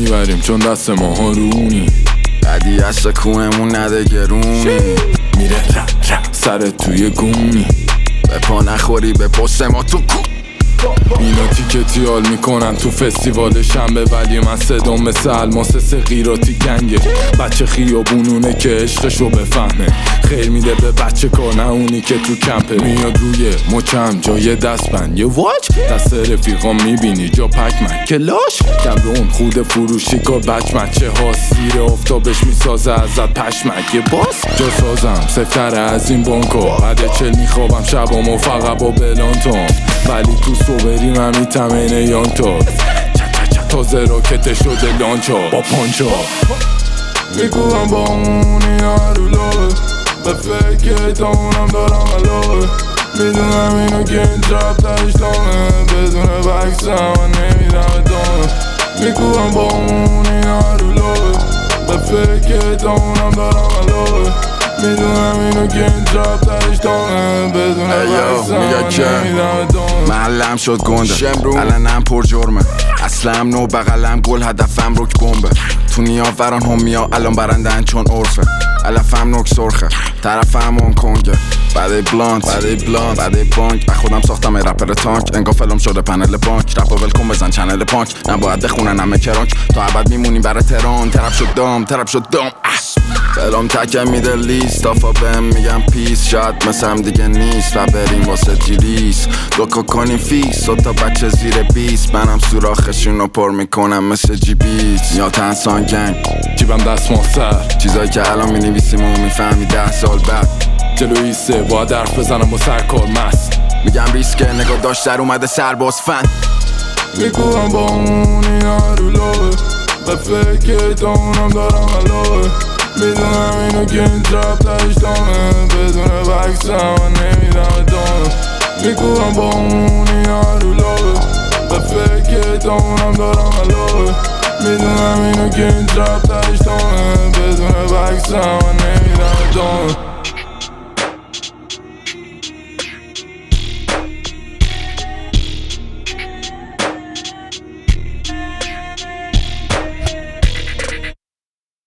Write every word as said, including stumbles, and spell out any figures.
میبریم چون دست ما ها رونی. بعدی عشق کوهمون نده گرونی. میره را را سرت توی گونی. به پا نخوری به پشت ما تو کو. اینا تیکتی حال میکنن تو فستیوال شنبه، ولی من صدام مثل الماس سقیراتی گنگه. بچه خیابونونه که عشقشو بفهمه، خیر میده به بچه کار نه اونی که تو کمپه. میاد روی مچم جای دستبند یه واج، دست رفیقام میبینی جا پکمن کلاش. کمرون خود فروشی کار بچمن چه ها سیر آفتابش میسازه ازت پشمک. یه باز جا سازم سفتره از این بانکا، بعد چل میخوابم شبامو فقط با بلانتون، ولی تو صبری من میتمینه یانتا. تازه راکت شده لانچا با پانچا. میگوهم با اونی هرو لابه، به فکر تا اونم دارم علاقه. میدونم اینو که این ترپ ترش دامه، بدون بکسم من نمیدم ادامه. میگوهم با اونی هرو لابه، به فکر تا اونم دارم علاقه. میدونم اینو که این ترپ ترش دامه، بدون بکسم من نمیدم ادامه. محلم شد گنده الانم پر جرمه، اصلم نو بغلم گل هدفم روک بمبه. تو نیاوران همیا الان برندن چون عرفه، علفم نوک سرخه طرفم اون کنگه. بعدی بلانت بعدی بلانت بعدی بانک، خودم ساختم رپر تانک، انگار فلم شده پنل بانک. رپا ولکن بزن چنل پانک، نباید بخونن همه کرانک. تا ابد میمونیم برای تهران، طرف شد دام طرف شد دام. فلم تکم میده لیست آفا بهم میگم پیس، شاید مثلم دیگه نیست و بریم واسه جیلیس. دوکا کنیم فیس و تا بچه زیر بیست، منم سوراخشونو پر میکنم مثل جی بیت یا تنسان گنگ. جیبم دست ماستر، چیزایی که الان مینویسیم و میفهمی ده سال بعد. جلوی سه باید حرف بزنم با سرکار مست. میگم ریسکه نگاه داشت در اومده سرباز فن. میگوهم با اونی هرو لابه، به فکر تا اونم دارم علاقه. میدونم اینو که این ترپ ترش دامه، بدون بکسم من نمیدم ادامه. میگوهم با اونی هرو لابه، به فکر تا اونم دارم علاقه. میدونم اینو که این ترپ ترش دامه، بدون بکسم من نمیدم ادامه.